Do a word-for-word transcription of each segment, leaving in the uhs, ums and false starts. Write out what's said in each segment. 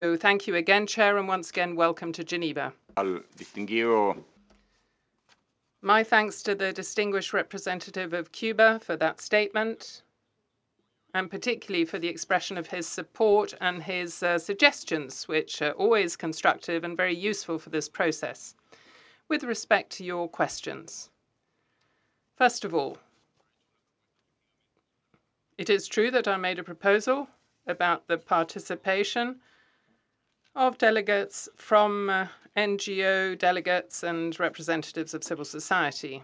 So thank you again, Chair, and once again, welcome to Geneva. Al distinguido. My thanks to the distinguished representative of Cuba for that statement, and particularly for the expression of his support and his uh, suggestions, which are always constructive and very useful for this process. With respect to your questions, first of all, it is true that I made a proposal about the participation of delegates from uh, N G O delegates and representatives of civil society.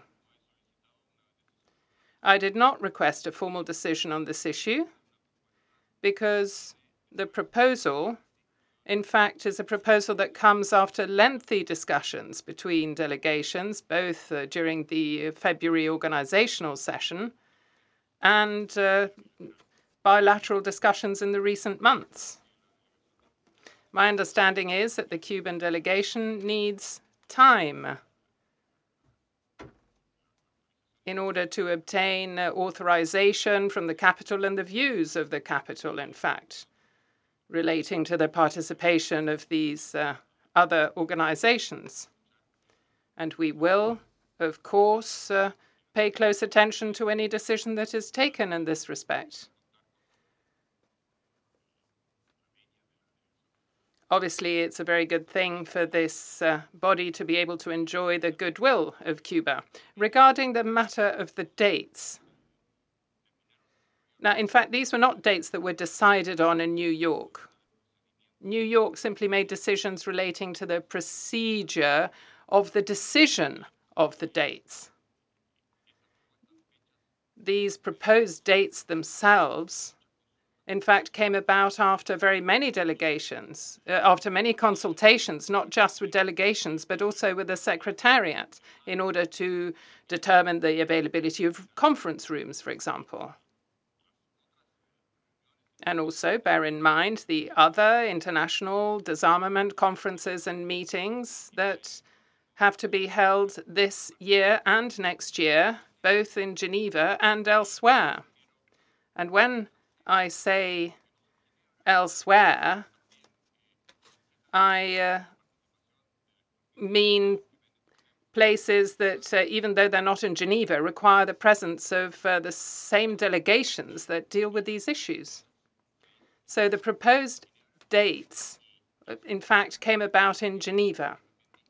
I did not request a formal decision on this issue because the proposal, in fact, is a proposal that comes after lengthy discussions between delegations, both uh, during the February organizational session and uh, bilateral discussions in the recent months. My understanding is that the Cuban delegation needs time in order to obtain uh, authorization from the capital and the views of the capital, in fact, relating to the participation of these uh, other organizations. And we will, of course, uh, pay close attention to any decision that is taken in this respect. Obviously, it's a very good thing for this uh, body to be able to enjoy the goodwill of Cuba. Regarding the matter of the dates, now, in fact, these were not dates that were decided on in New York. New York simply made decisions relating to the procedure of the decision of the dates. These proposed dates themselves, in fact, came about after very many delegations, uh, after many consultations, not just with delegations, but also with the Secretariat, in order to determine the availability of conference rooms, for example. And also bear in mind the other international disarmament conferences and meetings that have to be held this year and next year, both in Geneva and elsewhere. And when I say elsewhere, I uh, mean places that, uh, even though they're not in Geneva, require the presence of uh, the same delegations that deal with these issues. So the proposed dates, in fact, came about in Geneva.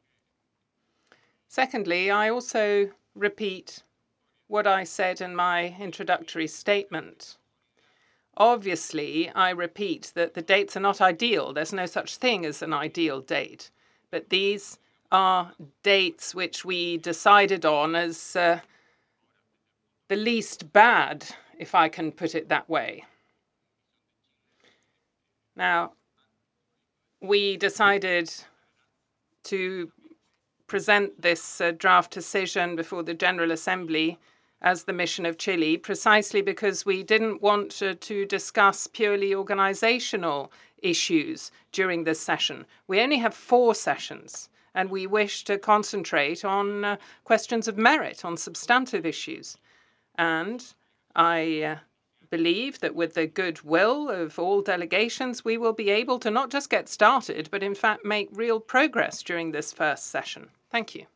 Secondly, I also repeat what I said in my introductory statement. Obviously, I repeat that the dates are not ideal. There's no such thing as an ideal date. But these are dates which we decided on as uh, the least bad, if I can put it that way. Now, we decided to present this uh, draft decision before the General Assembly as the mission of Chile, precisely because we didn't want uh, to discuss purely organizational issues during this session. We only have four sessions, and we wish to concentrate on uh, questions of merit, on substantive issues. And I uh, believe that with the goodwill of all delegations, we will be able to not just get started, but in fact make real progress during this first session. Thank you.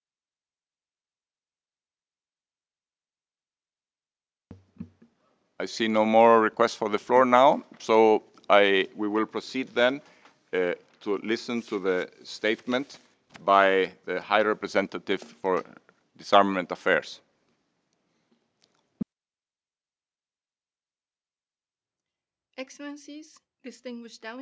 I see no more requests for the floor now, so I, we will proceed then uh, to listen to the statement by the High Representative for Disarmament Affairs. Excellencies, distinguished delegates,